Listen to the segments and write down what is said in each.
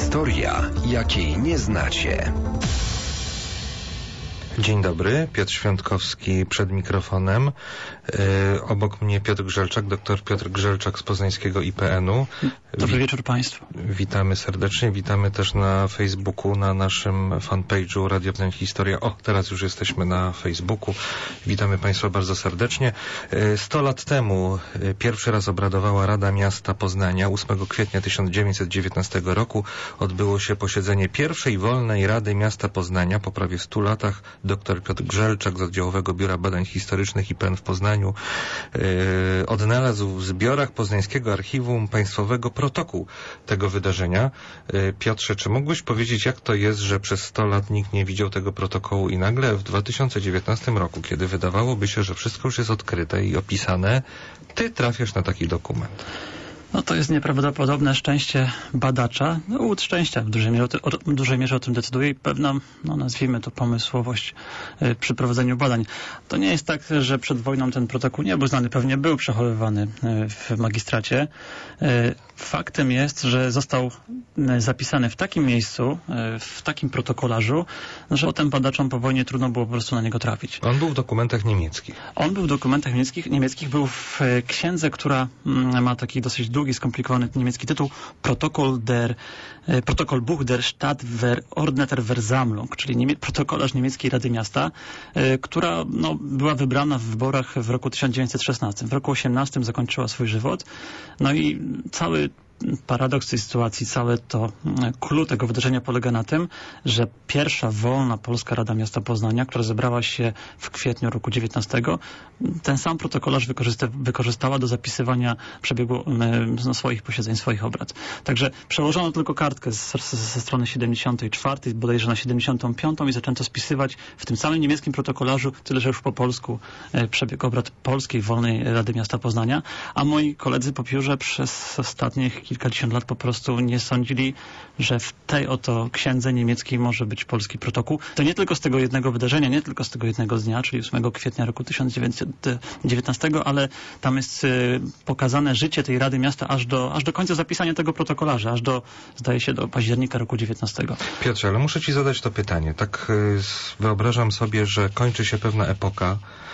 Historia, jakiej nie znacie. Dzień dobry, Piotr Świątkowski przed mikrofonem. Obok mnie Piotr Grzelczak, dr Piotr Grzelczak z poznańskiego IPN-u. Dobry wieczór Państwu. Witamy serdecznie, witamy też na Facebooku, na naszym fanpage'u Radio Poznań Historia. O, teraz już jesteśmy na Facebooku. Witamy Państwa bardzo serdecznie. 100 lat temu pierwszy raz obradowała Rada Miasta Poznania. 8 kwietnia 1919 roku odbyło się posiedzenie pierwszej wolnej Rady Miasta Poznania. Po prawie 100 latach dr Piotr Grzelczak z Oddziałowego Biura Badań Historycznych IPN w Poznaniu odnalazł w zbiorach Poznańskiego Archiwum Państwowego protokół tego wydarzenia. Piotrze, czy mógłbyś powiedzieć, jak to jest, że przez 100 lat nikt nie widział tego protokołu i nagle w 2019 roku, kiedy wydawałoby się, że wszystko już jest odkryte i opisane, ty trafiasz na taki dokument? No to jest nieprawdopodobne szczęście badacza. Łód szczęścia w dużej mierze o tym decyduje i pewna, nazwijmy to, pomysłowość przy prowadzeniu badań. To nie jest tak, że przed wojną ten protokół nie był znany. Pewnie był przechowywany w magistracie. Faktem jest, że został zapisany w takim miejscu, w takim protokolarzu, że potem badaczom po wojnie trudno było po prostu na niego trafić. On był w dokumentach niemieckich. On był w dokumentach niemieckich, był w księdze, która ma taki dosyć długi, skomplikowany niemiecki tytuł, Protokollbuch der Stadtordneter Versammlung, czyli protokolarz niemieckiej Rady Miasta, która była wybrana w wyborach w roku 1916. W roku 18 zakończyła swój żywot. No i cały paradoks tej sytuacji, całe to clue tego wydarzenia polega na tym, że pierwsza wolna Polska Rada Miasta Poznania, która zebrała się w kwietniu roku 19, ten sam protokolarz wykorzystała do zapisywania przebiegu swoich posiedzeń, swoich obrad. Także przełożono tylko kartkę ze strony 74, bodajże na 75 i zaczęto spisywać w tym samym niemieckim protokolarzu, tyle że już po polsku, przebieg obrad Polskiej Wolnej Rady Miasta Poznania, a moi koledzy po piórze przez ostatnich kilkadziesiąt lat po prostu nie sądzili, że w tej oto księdze niemieckiej może być polski protokół. To nie tylko z tego jednego wydarzenia, nie tylko z tego jednego dnia, czyli 8 kwietnia roku 1919, ale tam jest pokazane życie tej Rady Miasta aż do końca zapisania tego protokolarza, aż do, zdaje się, do października roku 19. Piotrze, ale muszę Ci zadać to pytanie. Tak wyobrażam sobie, że kończy się pewna epoka,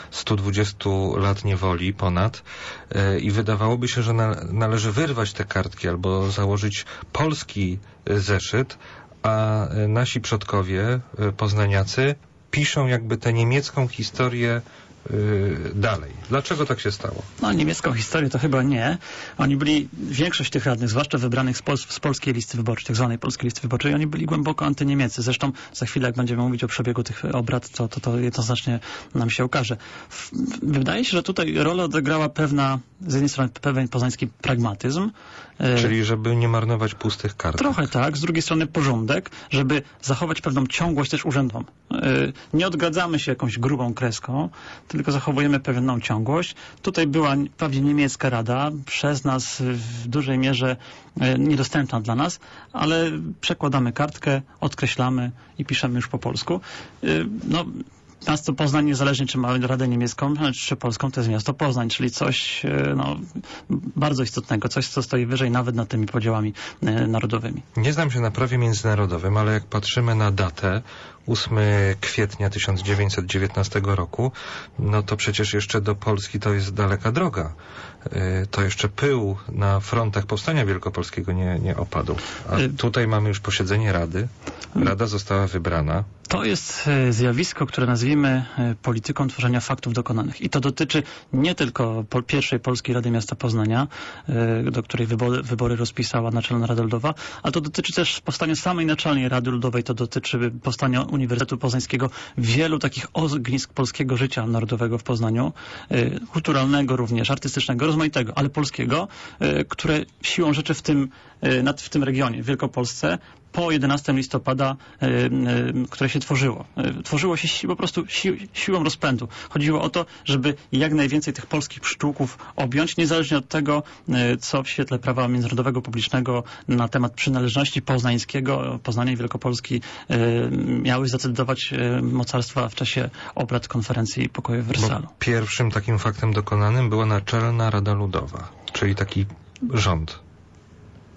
120 lat niewoli ponad i wydawałoby się, że należy wyrwać te kartki albo założyć polski zeszyt, a nasi przodkowie, poznaniacy, piszą jakby tę niemiecką historię dalej. Dlaczego tak się stało? Niemiecką historię to chyba nie. Oni byli, większość tych radnych, zwłaszcza wybranych z polskiej listy wyborczej, tak zwanej polskiej listy wyborczej, oni byli głęboko antyniemieccy. Zresztą za chwilę, jak będziemy mówić o przebiegu tych obrad, to jednoznacznie nam się ukaże. Wydaje się, że tutaj rolę odegrała z jednej strony pewien poznański pragmatyzm. Czyli żeby nie marnować pustych kartek. Trochę tak. Z drugiej strony porządek, żeby zachować pewną ciągłość też urzędom. Nie odgradzamy się jakąś grubą kreską, tylko zachowujemy pewną ciągłość. Tutaj była wprawdzie niemiecka rada, przez nas w dużej mierze niedostępna dla nas, ale przekładamy kartkę, odkreślamy i piszemy już po polsku. Miasto Poznań, niezależnie czy ma Radę Niemiecką, czy Polską, to jest miasto Poznań, czyli coś bardzo istotnego, coś, co stoi wyżej nawet nad tymi podziałami narodowymi. Nie znam się na prawie międzynarodowym, ale jak patrzymy na datę 8 kwietnia 1919 roku, to przecież jeszcze do Polski to jest daleka droga. To jeszcze pył na frontach Powstania Wielkopolskiego nie opadł. A tutaj mamy już posiedzenie Rady. Rada została wybrana. To jest zjawisko, które nazwijmy polityką tworzenia faktów dokonanych. I to dotyczy nie tylko pierwszej Polskiej Rady Miasta Poznania, do której wybory rozpisała Naczelna Rada Ludowa, ale to dotyczy też powstania samej Naczelnej Rady Ludowej, to dotyczy powstania Uniwersytetu Poznańskiego, wielu takich ognisk polskiego życia narodowego w Poznaniu, kulturalnego również, artystycznego, rozmaitego, ale polskiego, które siłą rzeczy w tym regionie, w Wielkopolsce, po 11 listopada, które się tworzyło. Tworzyło się po prostu siłą rozpędu. Chodziło o to, żeby jak najwięcej tych polskich pszczółków objąć, niezależnie od tego, co w świetle prawa międzynarodowego publicznego na temat przynależności Poznania i Wielkopolski miały zdecydować mocarstwa w czasie obrad konferencji pokoju w Wersalu. Bo pierwszym takim faktem dokonanym była Naczelna Rada Ludowa, czyli taki rząd.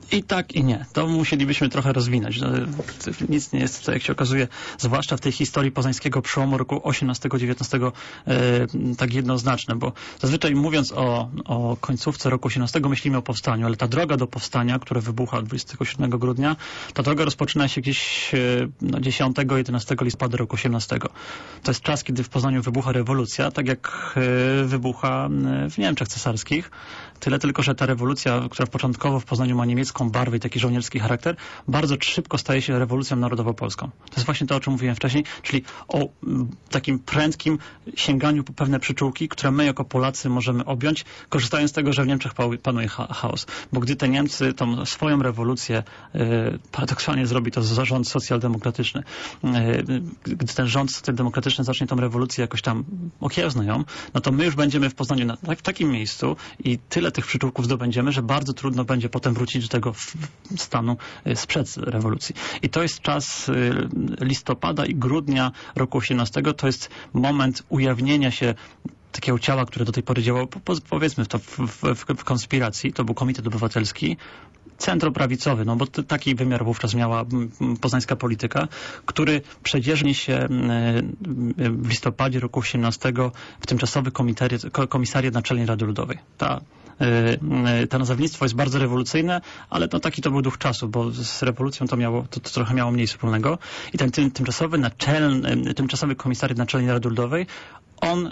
I tak, i nie. To musielibyśmy trochę rozwinąć. Nic nie jest, jak się okazuje, zwłaszcza w tej historii poznańskiego przełomu roku 18-19 tak jednoznaczne, bo zazwyczaj mówiąc o końcówce roku 18 myślimy o powstaniu, ale ta droga do powstania, które wybucha 27 grudnia, ta droga rozpoczyna się gdzieś 10-11 listopada roku 18. To jest czas, kiedy w Poznaniu wybucha rewolucja, tak jak wybucha w Niemczech cesarskich. Tyle tylko, że ta rewolucja, która początkowo w Poznaniu ma niemiecką barwę i taki żołnierski charakter, bardzo szybko staje się rewolucją narodowo-polską. To jest właśnie to, o czym mówiłem wcześniej, czyli o takim prędkim sięganiu po pewne przyczółki, które my jako Polacy możemy objąć, korzystając z tego, że w Niemczech panuje chaos. Bo gdy te Niemcy tą swoją rewolucję, paradoksalnie zrobi to rząd socjaldemokratyczny, gdy ten rząd socjaldemokratyczny zacznie tą rewolucję jakoś tam okiełzna ją, no to my już będziemy w Poznaniu w takim miejscu i tyle tych przyczółków zdobędziemy, że bardzo trudno będzie potem wrócić do tego stanu sprzed rewolucji. I to jest czas listopada i grudnia roku 18. To jest moment ujawnienia się takiego ciała, które do tej pory działało, powiedzmy to w konspiracji. To był Komitet Obywatelski, centroprawicowy, no bo taki wymiar wówczas miała poznańska polityka, który przedzierznie się w listopadzie roku 18 w tymczasowy komisariat Naczelnej Rady Ludowej. To nazewnictwo jest bardzo rewolucyjne, ale no taki to był duch czasu, bo z rewolucją to trochę miało mniej wspólnego. I ten tymczasowy komisariat Naczelnej Rady Ludowej, on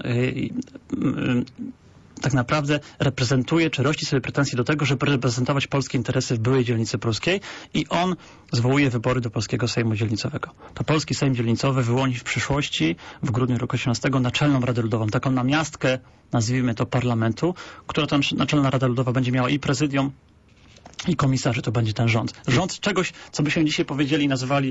tak naprawdę reprezentuje, czy rości sobie pretensje do tego, żeby reprezentować polskie interesy w byłej dzielnicy pruskiej i on zwołuje wybory do Polskiego Sejmu Dzielnicowego. To Polski Sejm Dzielnicowy wyłoni w przyszłości, w grudniu roku 18, Naczelną Radę Ludową, taką namiastkę, nazwijmy to, parlamentu, która to Naczelna Rada Ludowa będzie miała i prezydium, i komisarzy, to będzie ten rząd. Rząd czegoś, co byśmy dzisiaj powiedzieli i nazywali,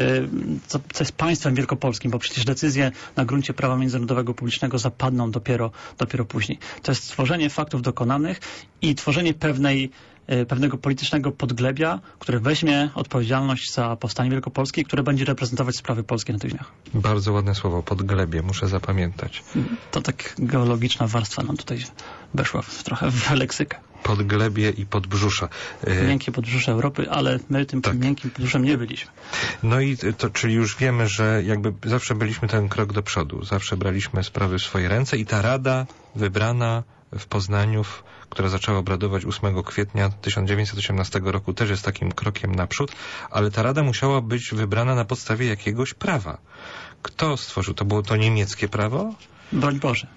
co jest państwem wielkopolskim, bo przecież decyzje na gruncie prawa międzynarodowego publicznego zapadną dopiero później. To jest stworzenie faktów dokonanych i tworzenie pewnego politycznego podglebia, które weźmie odpowiedzialność za powstanie wielkopolskie i które będzie reprezentować sprawy polskie na tych dniach. Bardzo ładne słowo, podglebie, muszę zapamiętać. To tak geologiczna warstwa nam tutaj weszła trochę w leksykę. Podglebie i podbrzusza. Miękkie podbrzusze Europy, ale my tym miękkim podbrzuszem nie byliśmy. No i to, czyli już wiemy, że jakby zawsze byliśmy ten krok do przodu. Zawsze braliśmy sprawy w swoje ręce i ta rada wybrana w Poznaniu, która zaczęła obradować 8 kwietnia 1918 roku, też jest takim krokiem naprzód, ale ta rada musiała być wybrana na podstawie jakiegoś prawa. Kto stworzył? To było to niemieckie prawo? Broń Boże.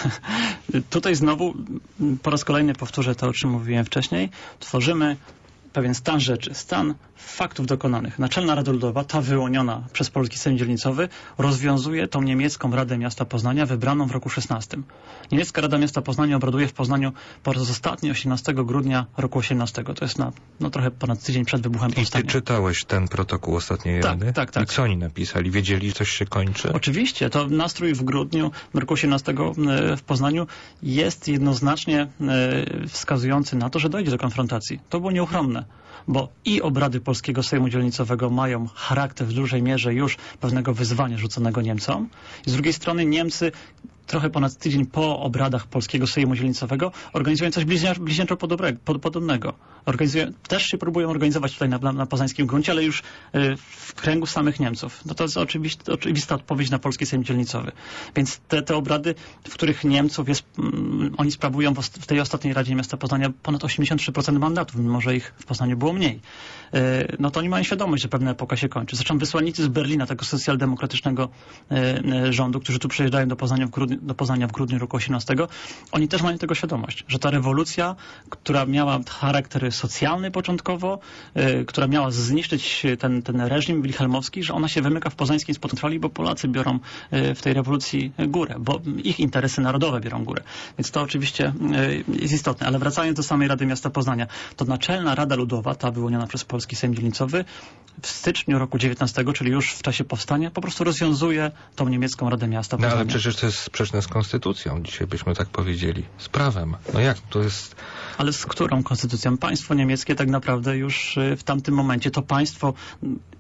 Tutaj znowu po raz kolejny powtórzę to, o czym mówiłem wcześniej. Tworzymy pewien stan rzeczy, stan faktów dokonanych. Naczelna Rada Ludowa, ta wyłoniona przez Polski Sejm Dzielnicowy, rozwiązuje tą niemiecką Radę Miasta Poznania wybraną w roku 16. Niemiecka Rada Miasta Poznania obraduje w Poznaniu po raz ostatni 18 grudnia roku 18. To jest trochę ponad tydzień przed wybuchem powstania. I ty czytałeś ten protokół ostatniej Rady? Tak. I co oni napisali? Wiedzieli, że coś się kończy? Oczywiście. To nastrój w grudniu roku 18 w Poznaniu jest jednoznacznie wskazujący na to, że dojdzie do konfrontacji. To było nieuchronne. Bo i obrady Polskiego Sejmu Dzielnicowego mają charakter w dużej mierze już pewnego wyzwania rzuconego Niemcom. I z drugiej strony Niemcy trochę ponad tydzień po obradach Polskiego Sejmu Dzielnicowego organizują coś bliźniaczo podobnego. Też się próbują organizować tutaj na poznańskim gruncie, ale już w kręgu samych Niemców. No to jest oczywista odpowiedź na Polski Sejm Dzielnicowy. Więc te obrady, w których Niemców oni sprawują w tej ostatniej Radzie Miasta Poznania ponad 83% mandatów, mimo że ich w Poznaniu było mniej. No to oni mają świadomość, że pewna epoka się kończy. Zresztą wysłannicy z Berlina, tego socjaldemokratycznego rządu, którzy tu przyjeżdżają do Poznania w grudniu roku 18, oni też mają tego świadomość, że ta rewolucja, która miała charakter socjalny początkowo, która miała zniszczyć ten reżim wilhelmowski, że ona się wymyka w poznańskim spod kontroli, bo Polacy biorą w tej rewolucji górę, bo ich interesy narodowe biorą górę. Więc to oczywiście jest istotne. Ale wracając do samej Rady Miasta Poznania, to Naczelna Rada Ludowa, ta wyłoniona przez Polski Sejm Dzielnicowy, w styczniu roku 19, czyli już w czasie powstania, po prostu rozwiązuje tą niemiecką Radę Miasta Poznania. No ale przecież to jest sprzeczne z konstytucją, dzisiaj byśmy tak powiedzieli. Z prawem. No jak to jest? Ale z którą konstytucją? Państwo niemieckie tak naprawdę już w tamtym momencie, to państwo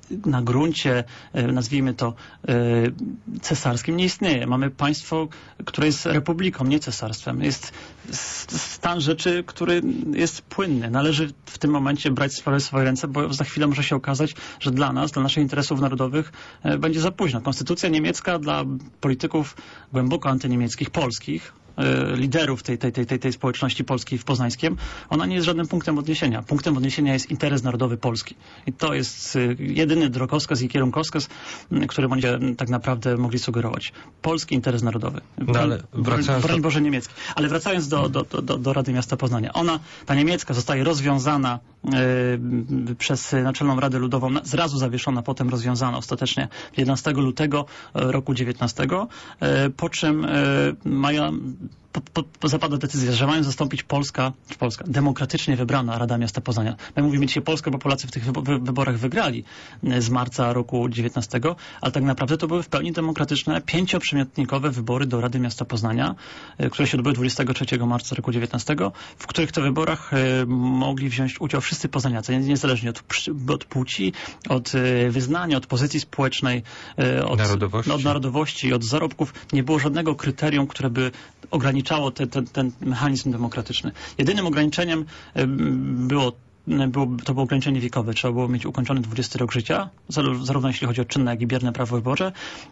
na gruncie, nazwijmy to, cesarskim nie istnieje. Mamy państwo, które jest republiką, nie cesarstwem. Jest stan rzeczy, który jest płynny. Należy w tym momencie brać sprawę w swoje ręce, bo za chwilę może się okazać, że dla nas, dla naszych interesów narodowych będzie za późno. Konstytucja niemiecka dla polityków głęboko antyniemieckich, polskich, liderów tej społeczności polskiej w Poznańskiem, ona nie jest żadnym punktem odniesienia. Punktem odniesienia jest interes narodowy Polski. I to jest jedyny drogowskaz i kierunkowskaz, którym oni tak naprawdę mogli sugerować. Polski interes narodowy. Broń Boże niemiecki. Ale wracając do Rady Miasta Poznania. Ta niemiecka, zostaje rozwiązana przez Naczelną Radę Ludową, zrazu zawieszona, potem rozwiązana ostatecznie 11 lutego roku 19, po czym zapadła decyzja, że mają zastąpić Polska, demokratycznie wybrana Rada Miasta Poznania. My mówimy dzisiaj Polska, bo Polacy w tych wyborach wygrali z marca roku 19, ale tak naprawdę to były w pełni demokratyczne, 5-przymiotnikowe wybory do Rady Miasta Poznania, które się odbyły 23 marca roku 19, w których to wyborach mogli wziąć udział wszyscy poznaniacy, niezależnie od płci, od wyznania, od pozycji społecznej, od narodowości, od zarobków. Nie było żadnego kryterium, które by ograniczało ten mechanizm demokratyczny. Jedynym ograniczeniem to było ograniczenie wiekowe. Trzeba było mieć ukończony 20 rok życia, zarówno jeśli chodzi o czynne, jak i bierne prawo wyborcze,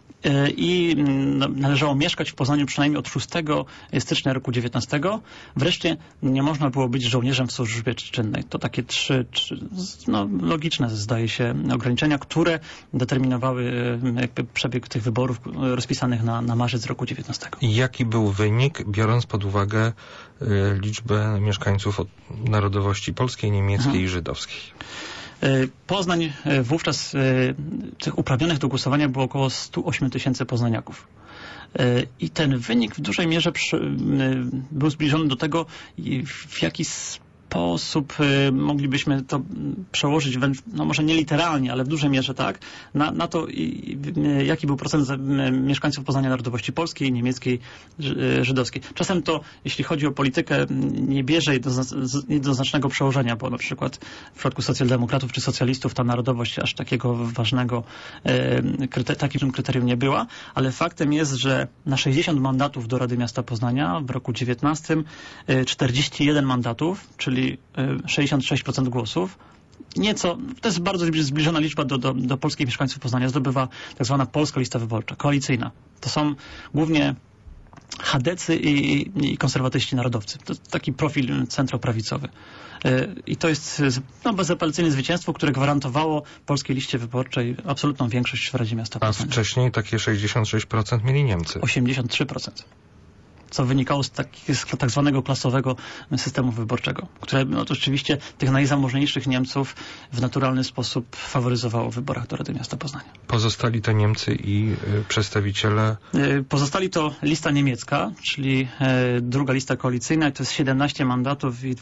i należało mieszkać w Poznaniu przynajmniej od 6 stycznia roku 19. Wreszcie nie można było być żołnierzem w służbie czynnej. To takie trzy logiczne, zdaje się, ograniczenia, które determinowały jakby przebieg tych wyborów rozpisanych na marzec roku 19. Jaki był wynik, biorąc pod uwagę liczbę mieszkańców od narodowości polskiej, niemieckiej i żydowskiej? Poznań wówczas tych uprawnionych do głosowania było około 108 000 poznaniaków. I ten wynik w dużej mierze był zbliżony do tego, w jaki sposób moglibyśmy to przełożyć, może nie literalnie, ale w dużej mierze tak, na to, jaki był procent mieszkańców Poznania narodowości polskiej, niemieckiej, żydowskiej. Czasem to, jeśli chodzi o politykę, nie bierze jednoznacznego przełożenia, bo na przykład w przypadku socjaldemokratów czy socjalistów ta narodowość aż takiego ważnego takim kryterium nie była, ale faktem jest, że na 60 mandatów do Rady Miasta Poznania w roku 19 41 mandatów, czyli 66% głosów. To jest bardzo zbliżona liczba do polskich mieszkańców Poznania. Zdobywa tak zwana Polska Lista Wyborcza, koalicyjna. To są głównie chadecy i konserwatyści narodowcy. To taki profil centroprawicowy. I to jest bezapelacyjne zwycięstwo, które gwarantowało Polskiej Liście Wyborczej absolutną większość w Radzie Miasta Poznania. A wcześniej takie 66% mieli Niemcy. 83%. Co wynikało z tak zwanego klasowego systemu wyborczego, które to oczywiście tych najzamożniejszych Niemców w naturalny sposób faworyzowało w wyborach do Rady Miasta Poznania. Pozostali to Niemcy i przedstawiciele? Pozostali to lista niemiecka, czyli druga lista koalicyjna, i to jest 17 mandatów i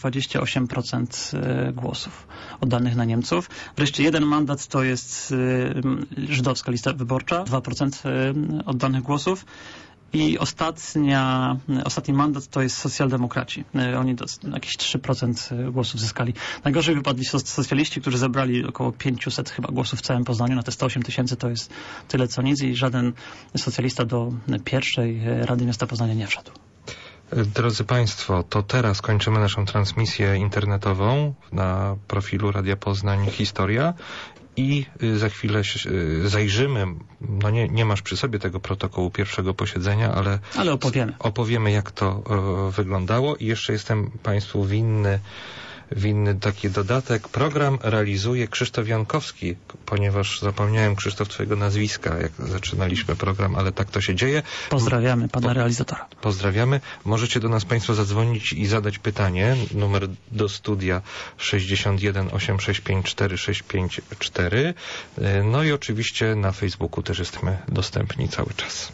28% głosów oddanych na Niemców. Wreszcie jeden mandat to jest żydowska lista wyborcza, 2% oddanych głosów. I ostatni mandat to jest socjaldemokraci. Oni jakieś 3% głosów zyskali. Najgorzej wypadli socjaliści, którzy zebrali około 500 chyba głosów w całym Poznaniu. Na te 108 000 to jest tyle co nic i żaden socjalista do pierwszej Rady Miasta Poznania nie wszedł. Drodzy Państwo, to teraz kończymy naszą transmisję internetową na profilu Radia Poznań Historia. I za chwilę zajrzymy, nie masz przy sobie tego protokołu pierwszego posiedzenia, ale opowiemy jak to wyglądało i jeszcze jestem Państwu winny taki dodatek. Program realizuje Krzysztof Jankowski, ponieważ zapomniałem, Krzysztof, twojego nazwiska, jak zaczynaliśmy program, ale tak to się dzieje. Pozdrawiamy pana realizatora. Pozdrawiamy. Możecie do nas Państwo zadzwonić i zadać pytanie. Numer do studia 61 865 4654. No i oczywiście na Facebooku też jesteśmy dostępni cały czas.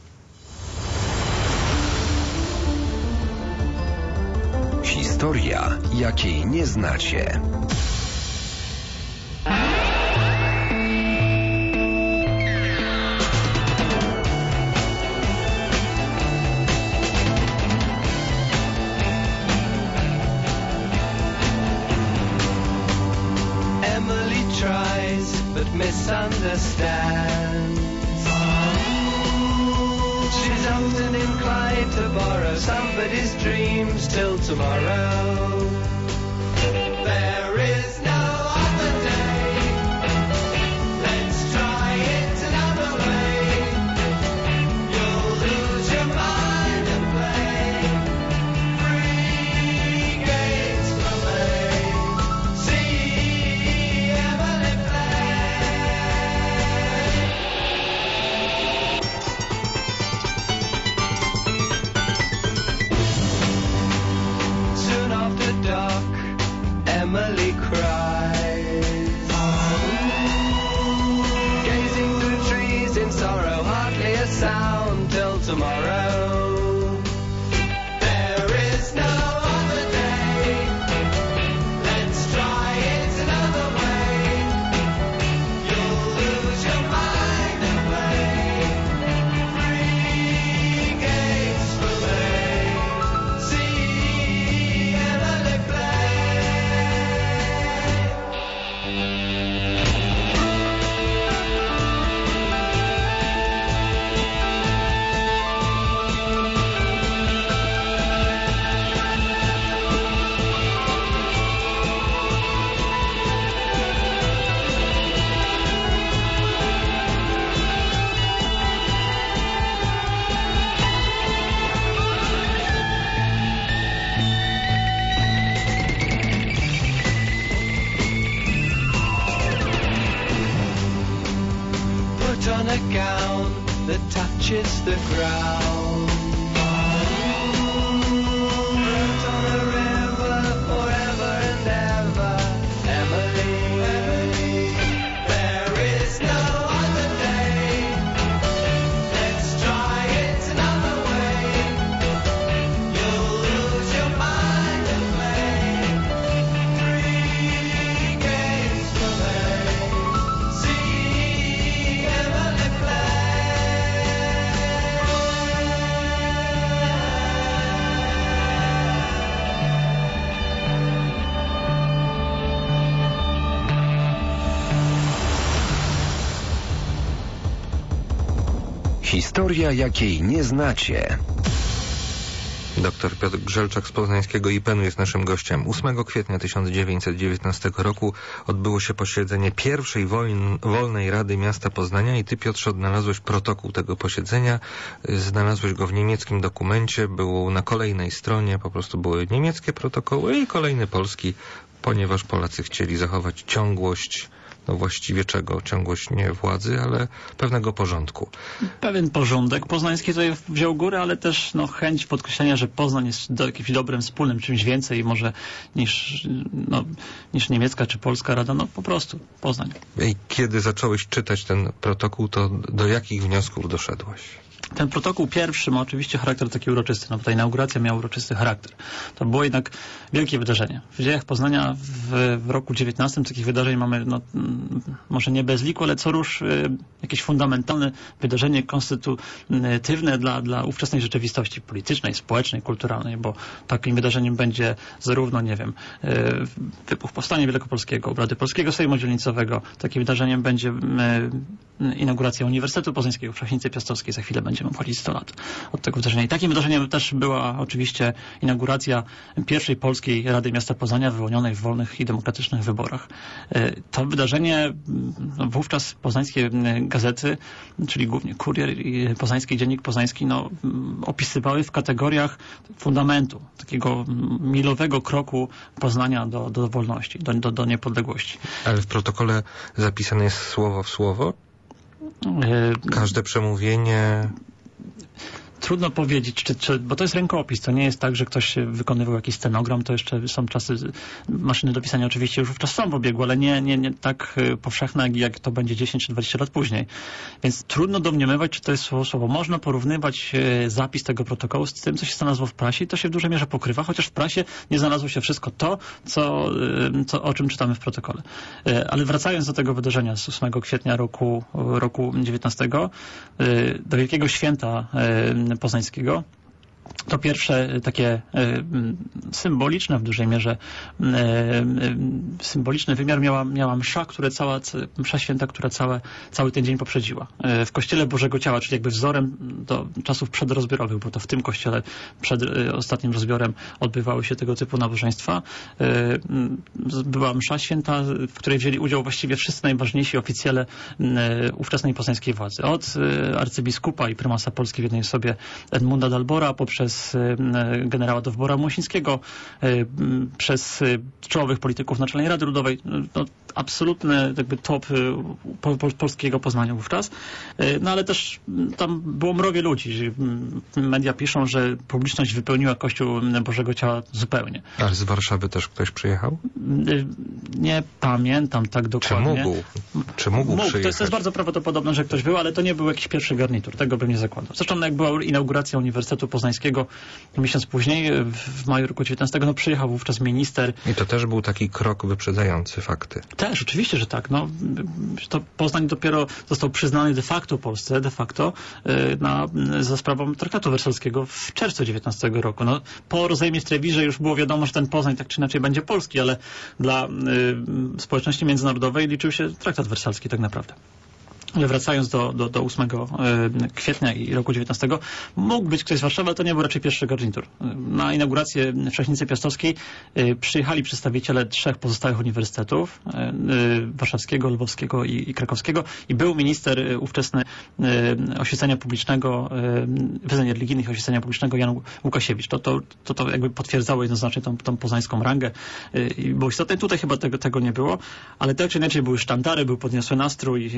Historia, jakiej nie znacie. Emily tries, but but misunderstands. She's often inclined to borrow somebody's dreams till tomorrow. There is no other day. Let's try it another way. You'll lose your mind and play free games for me. See Emily play. Soon after dark, Emily cries, gazing through trees in sorrow, hardly a sound till tomorrow. There is no other day. Let's try it another way. You'll lose your mind and play free games for me. See Emily play. Put on a gown that touches the ground. Float on a river forever and ever. Emily, Emily, there is no other day. Let's try it another way. You'll lose your mind and play three games for me. See Emily play. Historia, jakiej nie znacie. Dr Piotr Grzelczak z poznańskiego IPN-u jest naszym gościem. 8 kwietnia 1919 roku odbyło się posiedzenie pierwszej Wolnej Rady Miasta Poznania i ty, Piotrze, odnalazłeś protokół tego posiedzenia. Znalazłeś go w niemieckim dokumencie, był na kolejnej stronie, po prostu były niemieckie protokoły i kolejny polski, ponieważ Polacy chcieli zachować ciągłość, no właściwie czego? Ciągłość nie władzy, ale pewnego porządku. Pewien porządek poznański tutaj wziął górę, ale też chęć podkreślenia, że Poznań jest jakimś dobrem wspólnym, czymś więcej może niż niemiecka czy polska rada, po prostu Poznań. I kiedy zacząłeś czytać ten protokół, to do jakich wniosków doszedłeś? Ten protokół pierwszy ma oczywiście charakter taki uroczysty. Ta inauguracja miała uroczysty charakter. To było jednak wielkie wydarzenie. W dziejach Poznania w roku 19 takich wydarzeń mamy, może nie bez liku, ale co rusz jakieś fundamentalne wydarzenie konstytutywne dla ówczesnej rzeczywistości politycznej, społecznej, kulturalnej, bo takim wydarzeniem będzie zarówno, wybuch Powstania Wielkopolskiego, obrady Polskiego Sejmu Dzielnicowego. Takim wydarzeniem będzie inauguracja Uniwersytetu Poznańskiego w Przachnicy Piastowskiej. Za chwilę będziemy obchodzić 100 lat od tego wydarzenia. I takim wydarzeniem też była oczywiście inauguracja pierwszej Polskiej Rady Miasta Poznania wyłonionej w wolnych i demokratycznych wyborach. To wydarzenie wówczas poznańskie gazety, czyli głównie Kurier i Poznański Dziennik Poznański, opisywały w kategoriach fundamentu, takiego milowego kroku Poznania do wolności, do niepodległości. Ale w protokole zapisane jest słowo w słowo? Każde przemówienie... Trudno powiedzieć, bo to jest rękopis. To nie jest tak, że ktoś wykonywał jakiś scenogram. To jeszcze są czasy, maszyny do pisania oczywiście już wówczas są w obiegu, ale nie tak powszechne, jak to będzie 10 czy 20 lat później. Więc trudno domniemywać, czy to jest słowo. Można porównywać zapis tego protokołu z tym, co się znalazło w prasie i to się w dużej mierze pokrywa, chociaż w prasie nie znalazło się wszystko to, o czym czytamy w protokole. Ale wracając do tego wydarzenia z 8 kwietnia roku 19, do Wielkiego Święta Poznańskiego, To pierwsze takie symboliczne w dużej mierze, symboliczny wymiar miała msza, msza święta, która cały ten dzień poprzedziła. W Kościele Bożego Ciała, czyli jakby wzorem do czasów przedrozbiorowych, bo to w tym kościele przed ostatnim rozbiorem odbywały się tego typu nabożeństwa. Była msza święta, w której wzięli udział właściwie wszyscy najważniejsi oficjele ówczesnej poznańskiej władzy. Od arcybiskupa i prymasa Polski w jednej osobie Edmunda Dalbora, poprzez generała Dowbora Młosińskiego, przez czołowych polityków Naczelnej Rady Ludowej. No, absolutny jakby top polskiego Poznania wówczas. No ale też tam było mrowie ludzi. Media piszą, że publiczność wypełniła Kościół Bożego Ciała zupełnie. Ale z Warszawy też ktoś przyjechał? Nie pamiętam tak dokładnie. Czy mógł przyjechać? To jest bardzo prawdopodobne, że ktoś był, ale to nie był jakiś pierwszy garnitur. Tego bym nie zakładał. Zresztą jak była inauguracja Uniwersytetu Poznańskiego miesiąc później, w maju roku 19, no przyjechał wówczas minister. I to też był taki krok wyprzedzający fakty. Też, oczywiście, że tak. No, to Poznań dopiero został przyznany de facto Polsce, za sprawą traktatu wersalskiego w czerwcu 19 roku. No, po rozejmie w Trewirze już było wiadomo, że ten Poznań tak czy inaczej będzie polski, ale dla społeczności międzynarodowej liczył się traktat wersalski tak naprawdę. Ale wracając do 8 kwietnia i roku 19, mógł być ktoś z Warszawy, ale to nie był raczej pierwszy garnitur. Na inaugurację w Cześnicy Piastowskiej przyjechali przedstawiciele 3 pozostałych uniwersytetów, warszawskiego, lwowskiego i krakowskiego, i był minister ówczesny oświecenia publicznego, wyznań religijnych i oświecenia publicznego Jan Łukasiewicz. To jakby potwierdzało jednoznacznie tą poznańską rangę i było istotne. Tutaj chyba tego nie było, ale tak czy inaczej były sztandary, był podniosły nastrój,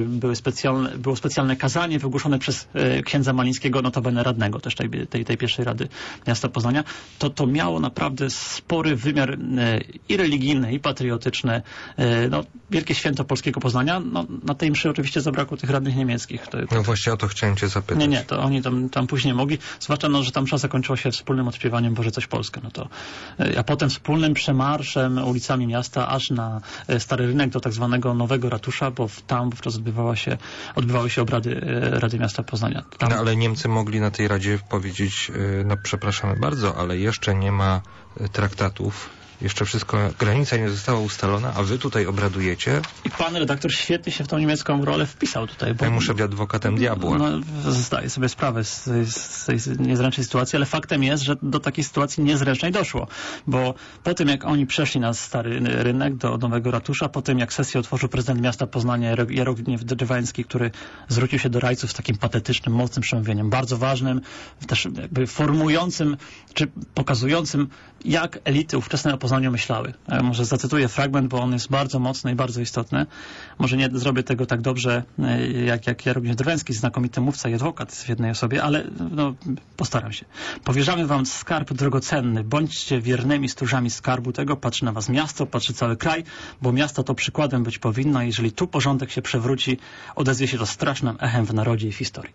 było specjalne kazanie wygłoszone przez księdza Malińskiego, notabene radnego też tej pierwszej Rady Miasta Poznania. To miało naprawdę spory wymiar i religijny, i patriotyczny. No, wielkie święto polskiego Poznania. No, na tej mszy oczywiście zabrakło tych radnych niemieckich. No właśnie o to chciałem cię zapytać. Nie, to oni tam później mogli. Zwłaszcza, że ta msza zakończyła się wspólnym odśpiewaniem Boże coś Polskę. A potem wspólnym przemarszem ulicami miasta aż na Stary Rynek do tak zwanego Nowego Ratusza, bo tam wówczas odbywały się obrady Rady Miasta Poznania. No, ale Niemcy mogli na tej Radzie powiedzieć, no przepraszamy bardzo, ale jeszcze nie ma traktatów, jeszcze wszystko, granica nie została ustalona, a wy tutaj obradujecie. I pan redaktor świetnie się w tą niemiecką rolę wpisał tutaj. Bo ja muszę być adwokatem diabła. No, zdaję sobie sprawę z tej niezręcznej sytuacji, ale faktem jest, że do takiej sytuacji niezręcznej doszło. Bo po tym, jak oni przeszli na Stary Rynek do Nowego Ratusza, po tym, jak sesję otworzył prezydent miasta Poznania Jarogniew Drwęcki, który zwrócił się do rajców z takim patetycznym, mocnym przemówieniem, bardzo ważnym, też jakby formującym, czy pokazującym, jak elity ówczesne o Poznaniu myślały. Ja może zacytuję fragment, bo on jest bardzo mocny i bardzo istotny. Może nie zrobię tego tak dobrze, jak Jarogniew Drwęski, znakomity mówca i adwokat w jednej osobie, ale postaram się. Powierzamy wam skarb drogocenny. Bądźcie wiernymi stróżami skarbu tego. Patrzy na was miasto, patrzy cały kraj, bo miasto to przykładem być powinno. Jeżeli tu porządek się przewróci, odezwie się to strasznym echem w narodzie i w historii.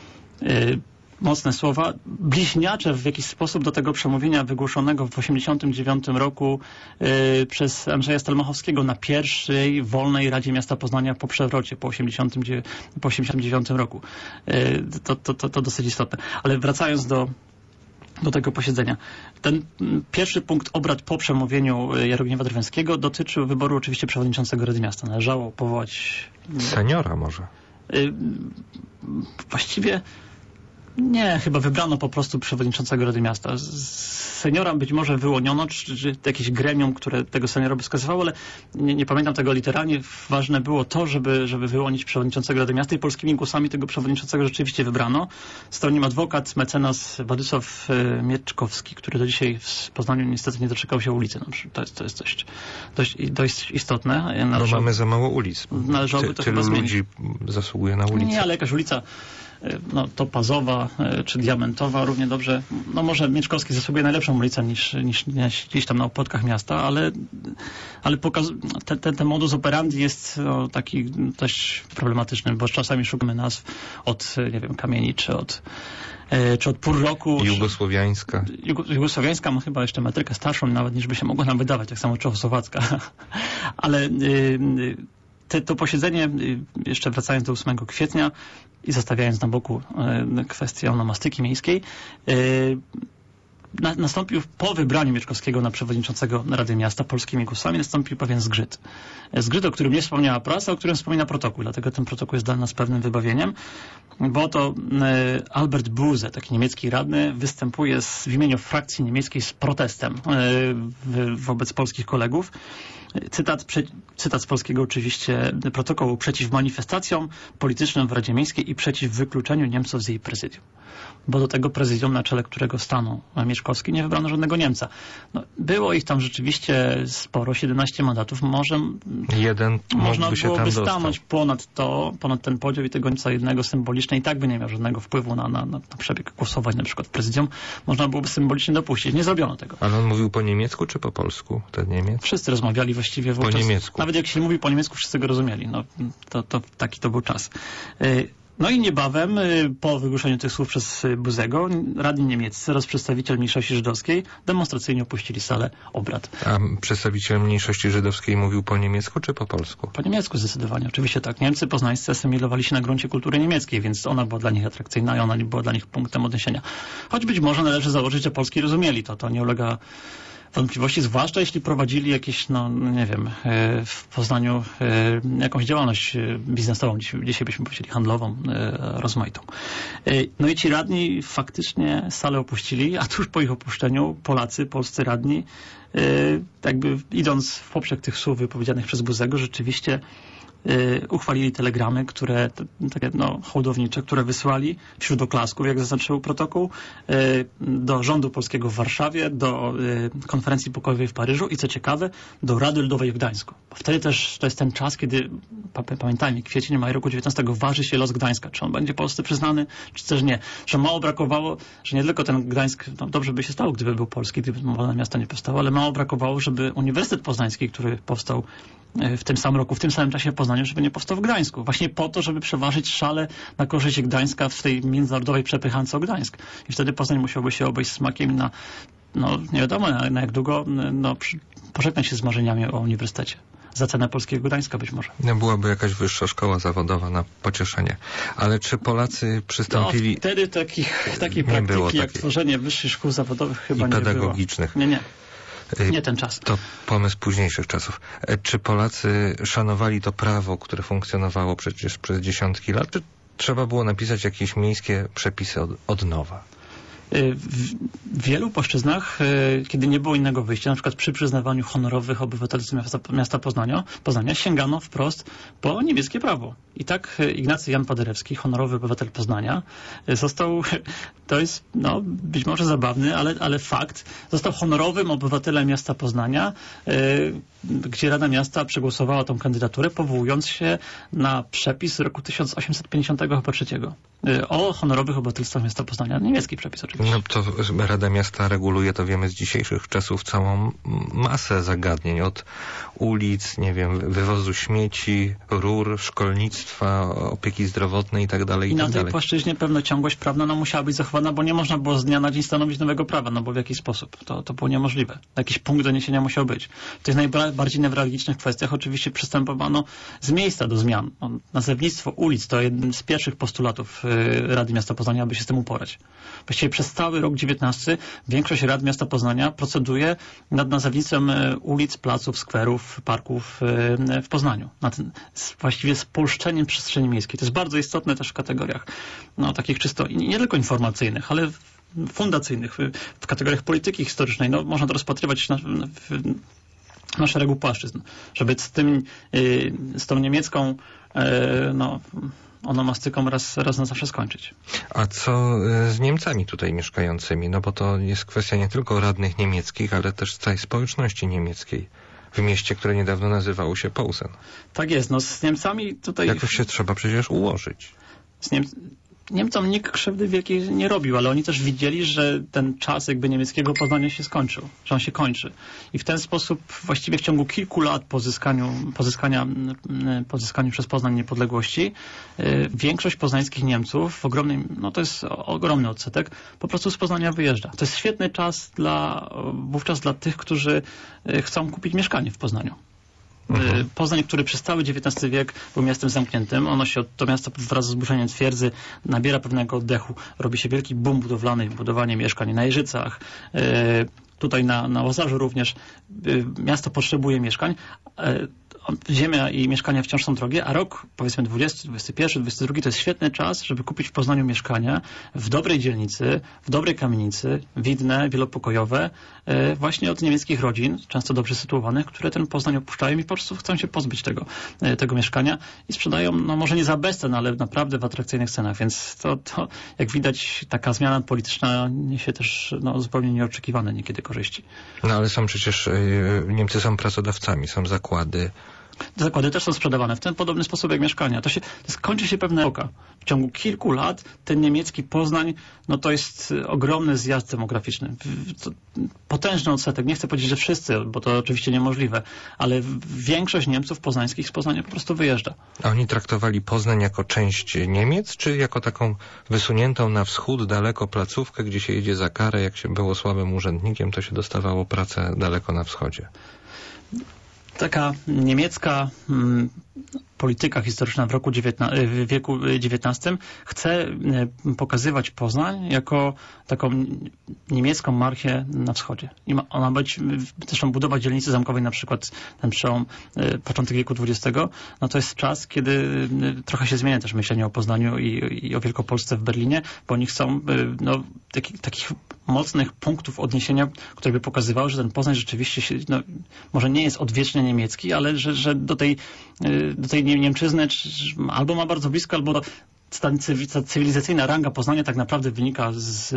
Mocne słowa, bliźniacze w jakiś sposób do tego przemówienia wygłoszonego w 1989 roku przez Andrzeja Stelmachowskiego na pierwszej wolnej Radzie Miasta Poznania po przewrocie, po 1989 roku. To dosyć istotne. Ale wracając do tego posiedzenia. Ten pierwszy punkt obrad po przemówieniu Jarogniewa Drwęskiego dotyczył wyboru oczywiście przewodniczącego Rady Miasta. Należało powołać... Seniora może? Właściwie... Nie, chyba wybrano po prostu przewodniczącego Rady Miasta. Seniora być może wyłoniono, czy jakieś gremium, które tego seniora by wskazywało, ale nie pamiętam tego literalnie. Ważne było to, żeby wyłonić przewodniczącego Rady Miasta i polskimi głosami tego przewodniczącego rzeczywiście wybrano. Stał nim adwokat, mecenas Władysław Mieczkowski, który do dzisiaj w Poznaniu niestety nie doczekał się ulicy. To jest dość istotne. Bo mamy za mało ulic. Należałoby to chyba zmienić. Ludzi zasługuje na ulicę. Nie, ale jakaś ulica Topazowa czy Diamentowa równie dobrze. No może Mieczkowski zasługuje najlepszą ulicę niż gdzieś tam na opłotkach miasta, ale ten modus operandi jest taki dość problematyczny, bo czasami szukamy nazw od, nie wiem, kamieni, czy od półroku. Jugosłowiańska. Jugosłowiańska ma chyba jeszcze metrykę starszą nawet niż by się mogło nam wydawać, tak samo Czechosłowacka. Ale To posiedzenie, jeszcze wracając do 8 kwietnia i zostawiając na boku kwestię onomastyki miejskiej, nastąpił po wybraniu Mieszkowskiego na przewodniczącego Rady Miasta polskimi głosami, nastąpił pewien zgrzyt. Zgrzyt, o którym nie wspomniała prasa, o którym wspomina protokół, dlatego ten protokół jest dla nas pewnym wybawieniem, bo to Albert Buze, taki niemiecki radny, występuje w imieniu frakcji niemieckiej z protestem wobec polskich kolegów. Cytat z polskiego oczywiście protokołu: przeciw manifestacjom politycznym w Radzie Miejskiej i przeciw wykluczeniu Niemców z jej prezydium. Bo do tego prezydium, na czele którego stanął Mieszkowski, nie wybrano żadnego Niemca. No, było ich tam rzeczywiście sporo, 17 mandatów. Można byłoby stanąć ponad ten podział i tego Niemca jednego symbolicznie i tak by nie miał żadnego wpływu na przebieg głosowań, na przykład w prezydium. Można byłoby symbolicznie dopuścić. Nie zrobiono tego. Ale on mówił po niemiecku czy po polsku, ten Niemiec? Wszyscy rozmawiali właściwie wówczas. Po niemiecku. Nawet jak się mówi po niemiecku, wszyscy go rozumieli. No, taki to był czas. No i niebawem, po wygłoszeniu tych słów przez Buzego, radni niemieccy oraz przedstawiciel mniejszości żydowskiej demonstracyjnie opuścili salę obrad. A przedstawiciel mniejszości żydowskiej mówił po niemiecku czy po polsku? Po niemiecku zdecydowanie, oczywiście tak. Niemcy poznańscy asymilowali się na gruncie kultury niemieckiej, więc ona była dla nich atrakcyjna i ona była dla nich punktem odniesienia. Choć być może należy założyć, że Polski rozumieli to nie ulega wątpliwości, zwłaszcza jeśli prowadzili jakieś, nie wiem, w Poznaniu jakąś działalność biznesową, dzisiaj byśmy powiedzieli handlową, rozmaitą. No i ci radni faktycznie salę opuścili, a tuż po ich opuszczeniu polscy radni, jakby idąc w poprzek tych słów wypowiedzianych przez Buzego, rzeczywiście uchwalili telegramy, takie hołdownicze, które wysłali wśród oklasków, jak zaznaczył protokół, do rządu polskiego w Warszawie, do konferencji pokojowej w Paryżu i co ciekawe, do Rady Ludowej w Gdańsku. Bo wtedy też to jest ten czas, kiedy, pamiętajmy, kwiecień, maj roku 19 waży się los Gdańska. Czy on będzie Polsce przyznany, czy też nie. Że mało brakowało, że nie tylko ten Gdańsk, dobrze by się stało, gdyby był polski, gdyby wolne miasto nie powstało, ale mało brakowało, żeby Uniwersytet Poznański, który powstał w tym samym roku, w tym samym czasie w Poznaniu, żeby nie powstał w Gdańsku. Właśnie po to, żeby przeważyć szale na korzyść Gdańska w tej międzynarodowej przepychance o Gdańsk. I wtedy Poznań musiałby się obejść smakiem na, nie wiadomo na jak długo, pożegnać się z marzeniami o uniwersytecie. Za cenę polskiego Gdańska być może. Byłaby jakaś wyższa szkoła zawodowa na pocieszenie. Ale czy Polacy przystąpili... Wtedy takiej praktyki jak tworzenie wyższych szkół zawodowych chyba nie było. I pedagogicznych. Nie ten czas. To pomysł późniejszych czasów. Czy Polacy szanowali to prawo, które funkcjonowało przecież przez dziesiątki lat, czy trzeba było napisać jakieś miejskie przepisy od nowa? W wielu płaszczyznach, kiedy nie było innego wyjścia, na przykład przy przyznawaniu honorowych obywatelstw miasta Poznania, sięgano wprost po niemieckie prawo. I tak Ignacy Jan Paderewski, honorowy obywatel Poznania, został, to jest być może zabawny, ale fakt, został honorowym obywatelem miasta Poznania, gdzie Rada Miasta przegłosowała tą kandydaturę, powołując się na przepis z roku 1853 o honorowych obywatelstwach miasta Poznania. Niemiecki przepis oczywiście. To Rada Miasta reguluje, to wiemy z dzisiejszych czasów, całą masę zagadnień. Od ulic, wywozu śmieci, rur, szkolnictwa, opieki zdrowotnej i tak dalej. I na tej płaszczyźnie pewna ciągłość prawna musiała być zachowana, bo nie można było z dnia na dzień stanowić nowego prawa, bo w jaki sposób? To było niemożliwe. Jakiś punkt doniesienia musiał być. W tych najbardziej newralgicznych kwestiach oczywiście przystępowano z miejsca do zmian. Nazewnictwo ulic to jeden z pierwszych postulatów Rady Miasta Poznania, aby się z tym uporać. Właściwie przez cały rok 19 większość Rad Miasta Poznania proceduje nad nazewnictwem ulic, placów, skwerów, parków w Poznaniu. Właściwie spolszczeniem przestrzeni miejskiej. To jest bardzo istotne też w kategoriach takich czysto, nie tylko informacyjnych, ale fundacyjnych, w kategoriach polityki historycznej. Można to rozpatrywać na szeregu płaszczyzn, żeby z tą niemiecką onomastyką raz na zawsze skończyć. A co z Niemcami tutaj mieszkającymi? Bo to jest kwestia nie tylko radnych niemieckich, ale też całej społeczności niemieckiej w mieście, które niedawno nazywało się Posen. Tak jest. Z Niemcami tutaj... Jakoś się trzeba przecież ułożyć. Niemcom nikt krzywdy wielkiej nie robił, ale oni też widzieli, że ten czas niemieckiego Poznania się skończył, że on się kończy. I w ten sposób właściwie w ciągu kilku lat pozyskaniu przez Poznań niepodległości większość poznańskich Niemców to jest ogromny odsetek, po prostu z Poznania wyjeżdża. To jest świetny czas wówczas dla tych, którzy chcą kupić mieszkanie w Poznaniu. Poznań, który przez cały XIX wiek był miastem zamkniętym. To miasto wraz z zburzeniem twierdzy nabiera pewnego oddechu. Robi się wielki boom budowlany, budowanie mieszkań na Jeżycach, tutaj na Łazarzu również. Miasto potrzebuje mieszkań. Ziemia i mieszkania wciąż są drogie, a rok, powiedzmy 20, 21, 22 to jest świetny czas, żeby kupić w Poznaniu mieszkanie w dobrej dzielnicy, w dobrej kamienicy, widne, wielopokojowe, właśnie od niemieckich rodzin, często dobrze sytuowanych, które ten Poznań opuszczają i po prostu chcą się pozbyć tego mieszkania i sprzedają, no może nie za bezcen, ale naprawdę w atrakcyjnych cenach, więc to jak widać, taka zmiana polityczna niesie też zupełnie nieoczekiwane niekiedy korzyści. No ale są przecież, Niemcy są pracodawcami, są zakłady. Zakłady też są sprzedawane w ten podobny sposób jak mieszkania. Skończy się pewna epoka. W ciągu kilku lat ten niemiecki Poznań, to jest ogromny zjazd demograficzny. Potężny odsetek. Nie chcę powiedzieć, że wszyscy, bo to oczywiście niemożliwe, ale większość Niemców poznańskich z Poznania po prostu wyjeżdża. A oni traktowali Poznań jako część Niemiec, czy jako taką wysuniętą na wschód daleko placówkę, gdzie się jedzie za karę, jak się było słabym urzędnikiem, to się dostawało pracę daleko na wschodzie? Taka niemiecka polityka historyczna w wieku XIX chce pokazywać Poznań jako taką niemiecką marchię na wschodzie. I ona być, zresztą budowa dzielnicy zamkowej, na przykład ten przełom początek wieku XX, to jest czas, kiedy trochę się zmienia też myślenie o Poznaniu i o Wielkopolsce w Berlinie, bo oni chcą takich mocnych punktów odniesienia, które by pokazywały, że ten Poznań rzeczywiście może nie jest odwiecznie niemiecki, ale że do tej Niemczyzny albo ma bardzo blisko, albo ta cywilizacyjna ranga Poznania tak naprawdę wynika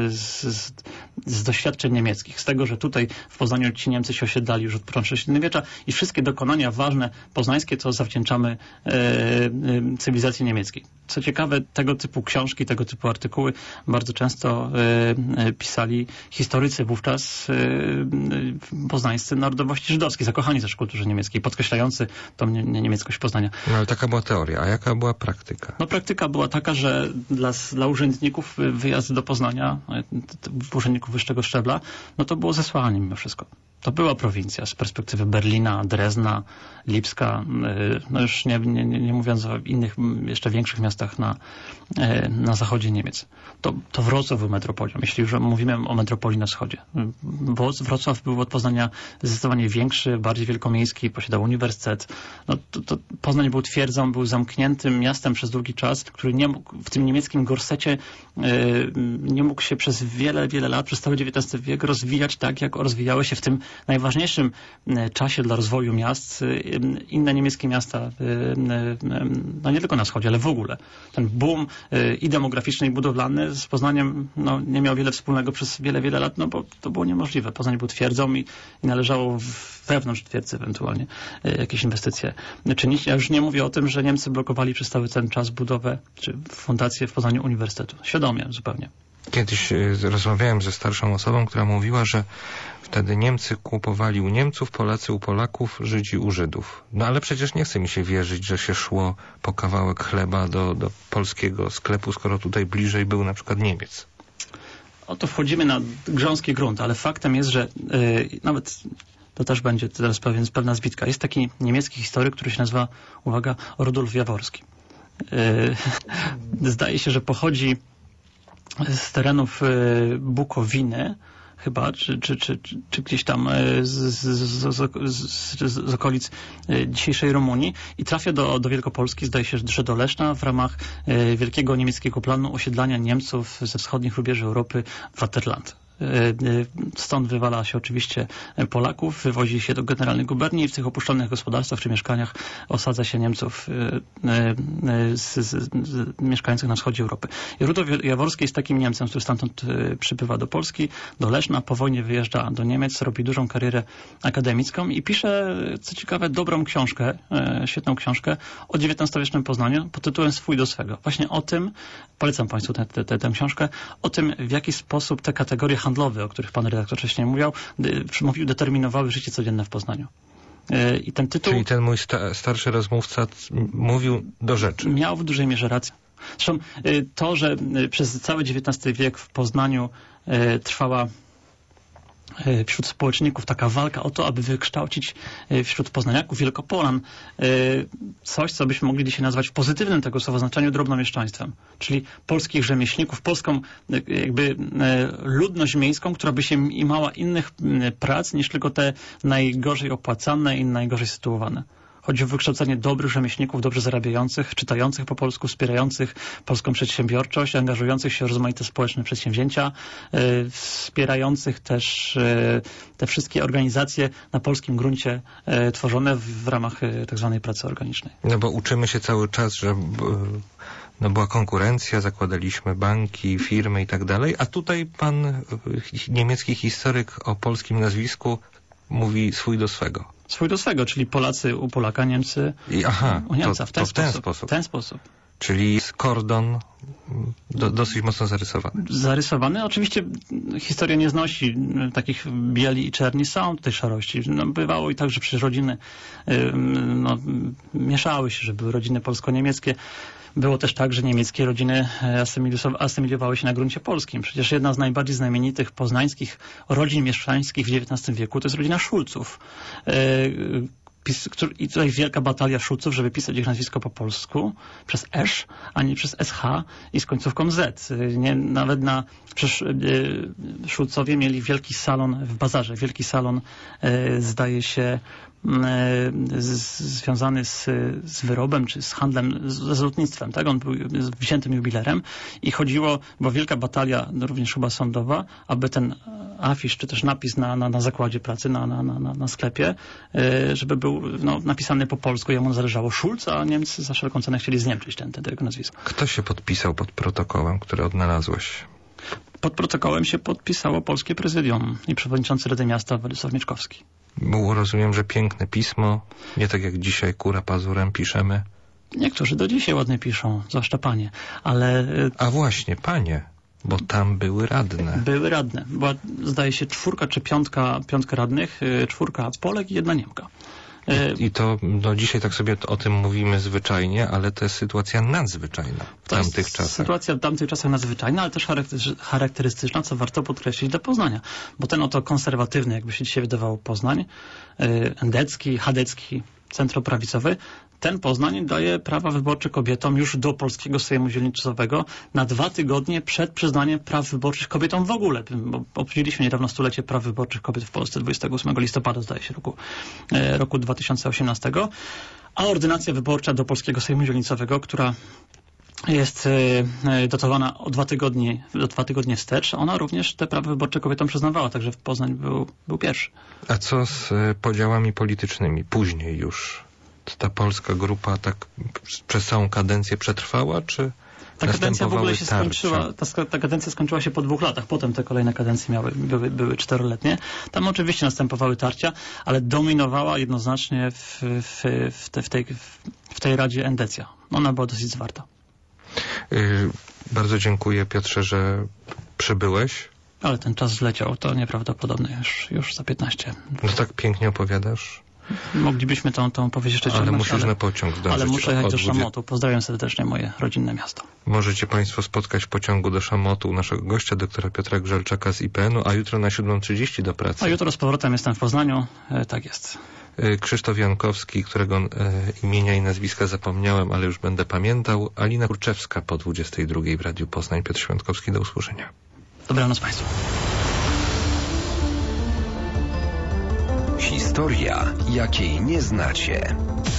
z doświadczeń niemieckich. Z tego, że tutaj w Poznaniu ci Niemcy się osiedlali już od początku średniowiecza i wszystkie dokonania ważne poznańskie to zawdzięczamy cywilizacji niemieckiej. Co ciekawe, tego typu książki, tego typu artykuły bardzo często pisali historycy wówczas poznańscy narodowości żydowskiej, zakochani też w kulturze niemieckiej, podkreślający tą niemieckość Poznania. No ale taka była teoria. A jaka była praktyka? Praktyka była taka, że dla urzędników wyjazd do Poznania, urzędników wyższego szczebla, to było zesłanie mimo wszystko. To była prowincja z perspektywy Berlina, Drezna, Lipska, już nie mówiąc o innych, jeszcze większych miastach na zachodzie Niemiec. To Wrocław był metropolią, jeśli już mówimy o metropolii na wschodzie. Wrocław był od Poznania zdecydowanie większy, bardziej wielkomiejski, posiadał uniwersytet. To Poznań był twierdzą, był zamkniętym miastem przez długi czas, który nie mógł, w tym niemieckim gorsecie nie mógł się przez wiele, wiele lat, przez cały XIX wiek rozwijać tak, jak rozwijały się w tym najważniejszym czasie dla rozwoju miast inne niemieckie miasta, nie tylko na wschodzie, ale w ogóle. Ten boom i demograficzny, i budowlany z Poznaniem nie miał wiele wspólnego przez wiele, wiele lat, bo to było niemożliwe. Poznań był twierdzą i należało wewnątrz twierdzy ewentualnie jakieś inwestycje czynić. Ja już nie mówię o tym, że Niemcy blokowali przez cały ten czas budowę czy fundację w Poznaniu uniwersytetu. Świadomie zupełnie. Kiedyś rozmawiałem ze starszą osobą, która mówiła, że wtedy Niemcy kupowali u Niemców, Polacy u Polaków, Żydzi u Żydów. Ale przecież nie chce mi się wierzyć, że się szło po kawałek chleba do polskiego sklepu, skoro tutaj bliżej był na przykład Niemiec. To wchodzimy na grząski grunt, ale faktem jest, że nawet to też będzie teraz pewna zbitka. Jest taki niemiecki historyk, który się nazywa, uwaga, Rudolf Jaworski. Zdaje się, że pochodzi z terenów Bukowiny chyba, czy gdzieś tam z okolic dzisiejszej Rumunii i trafia do Wielkopolski, zdaje się, że do Leszna w ramach wielkiego niemieckiego planu osiedlania Niemców ze wschodnich rubieży Europy w Waterland. Stąd wywala się oczywiście Polaków, wywozi się do generalnej guberni i w tych opuszczonych gospodarstwach czy mieszkaniach osadza się Niemców mieszkających na wschodzie Europy. I Rudolf Jaworski jest takim Niemcem, który stamtąd przybywa do Polski, do Leszna, po wojnie wyjeżdża do Niemiec, robi dużą karierę akademicką i pisze, co ciekawe, dobrą książkę, świetną książkę o XIX-wiecznym Poznaniu pod tytułem Swój do swego. Właśnie o tym, polecam Państwu tę książkę, o tym, w jaki sposób te kategorie handlowe, o których pan redaktor wcześniej mówił, determinowały życie codzienne w Poznaniu. I ten tytuł... Czyli ten mój starszy rozmówca mówił do rzeczy. Miał w dużej mierze rację. Zresztą to, że przez cały XIX wiek w Poznaniu trwała wśród społeczników, taka walka o to, aby wykształcić wśród poznaniaków, wielkopolan coś, co byśmy mogli dzisiaj nazwać w pozytywnym tego słowa znaczeniu drobnomieszczaństwem, czyli polskich rzemieślników, polską jakby ludność miejską, która by się imała innych prac niż tylko te najgorzej opłacane i najgorzej sytuowane. Chodzi o wykształcenie dobrych rzemieślników, dobrze zarabiających, czytających po polsku, wspierających polską przedsiębiorczość, angażujących się w rozmaite społeczne przedsięwzięcia, wspierających też te wszystkie organizacje na polskim gruncie tworzone w ramach tak zwanej pracy organicznej. No bo uczymy się cały czas, że była konkurencja, zakładaliśmy banki, firmy i tak dalej, a tutaj pan, niemiecki historyk o polskim nazwisku, mówi swój do swego. Swój do swego, czyli Polacy u Polaka, Niemcy u Niemca. W ten sposób. Czyli kordon dosyć mocno zarysowany. Zarysowany. Oczywiście historia nie znosi takich bieli i czerni, są tutaj szarości. Bywało i tak, że przecież rodziny mieszały się, że były rodziny polsko-niemieckie. Było też tak, że niemieckie rodziny asymilowały się na gruncie polskim. Przecież jedna z najbardziej znamienitych poznańskich rodzin mieszczańskich w XIX wieku to jest rodzina Szulców. I tutaj wielka batalia Szulców, żeby pisać ich nazwisko po polsku przez esz, a nie przez sh i z końcówką z. Przecież Szulcowie mieli wielki salon w bazarze. Wielki salon, zdaje się, związany z wyrobem, czy z handlem, z lotnictwem, tak? On był wziętym jubilerem i chodziło, była wielka batalia, również chyba sądowa, aby ten afisz, czy też napis na zakładzie pracy, na sklepie, żeby był napisany po polsku, jemu zależało Schulz, a Niemcy za wszelką cenę chcieli zniemczyć tego nazwiska. Kto się podpisał pod protokołem, który odnalazłeś? Pod protokołem się podpisało polskie prezydium i przewodniczący Rady Miasta Władysław Mieczkowski. Było, rozumiem, że piękne pismo, nie tak jak dzisiaj kura pazurem piszemy. Niektórzy do dzisiaj ładnie piszą, zwłaszcza panie, ale... A właśnie, panie, bo tam były radne. Były radne. Była, zdaje się, 4 czy 5 radnych, 4 Polek i 1 Niemka. I to dzisiaj tak sobie o tym mówimy zwyczajnie, ale to jest sytuacja nadzwyczajna w tamtych czasach. Sytuacja w tamtych czasach nadzwyczajna, ale też charakterystyczna, co warto podkreślić dla Poznania. Bo ten oto konserwatywny, jakby się dzisiaj wydawało, Poznań, endecki, chadecki, centroprawicowy, ten Poznań daje prawa wyborcze kobietom już do polskiego Sejmu Dzielnicowego na 2 tygodnie przed przyznaniem praw wyborczych kobietom w ogóle. Bo obchodziliśmy niedawno 100-lecie praw wyborczych kobiet w Polsce 28 listopada, zdaje się, roku 2018. A ordynacja wyborcza do polskiego Sejmu Dzielnicowego, która jest dotowana o 2 tygodnie wstecz, ona również te prawa wyborcze kobietom przyznawała, także Poznań był pierwszy. A co z podziałami politycznymi? Później już ta polska grupa tak przez całą kadencję przetrwała, czy ta kadencja w ogóle się skończyła, ta kadencja skończyła się po 2 latach, potem te kolejne kadencje były 4-letnie. Tam oczywiście następowały tarcia, ale dominowała jednoznacznie w tej Radzie endecja. Ona była dosyć zwarta. Bardzo dziękuję, Piotrze, że przybyłeś. Ale ten czas zleciał, to nieprawdopodobne, już za 15. No tak pięknie opowiadasz. Moglibyśmy tą opowieść jeszcze ciągnąć. Ale musisz na pociąg zdążyć. Ale muszę jechać do Szamotu. Pozdrawiam serdecznie moje rodzinne miasto. Możecie Państwo spotkać w pociągu do Szamotu naszego gościa, doktora Piotra Grzelczaka z IPN-u, a jutro na 7:30 do pracy. A jutro z powrotem jestem w Poznaniu. Tak jest. Krzysztof Jankowski, którego imienia i nazwiska zapomniałem, ale już będę pamiętał. Alina Kurczewska po 22 w Radiu Poznań. Piotr Świątkowski, do usłyszenia. Dobranoc Państwu. Historia, jakiej nie znacie.